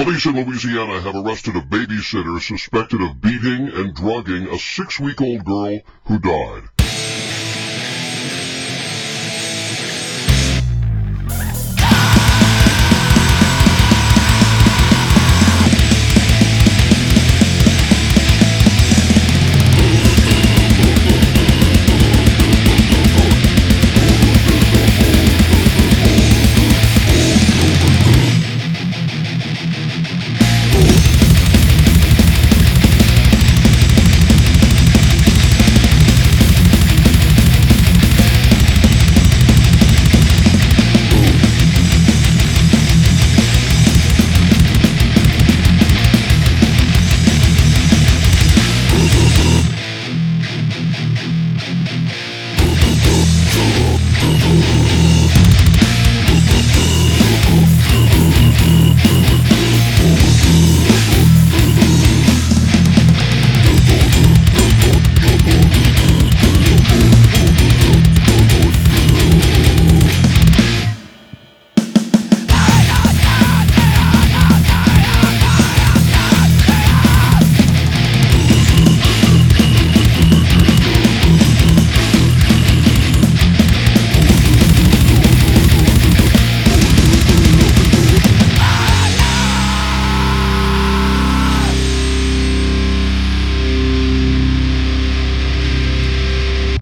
Police in Louisiana have arrested a babysitter suspected of beating and drugging a 6-week-old girl who died.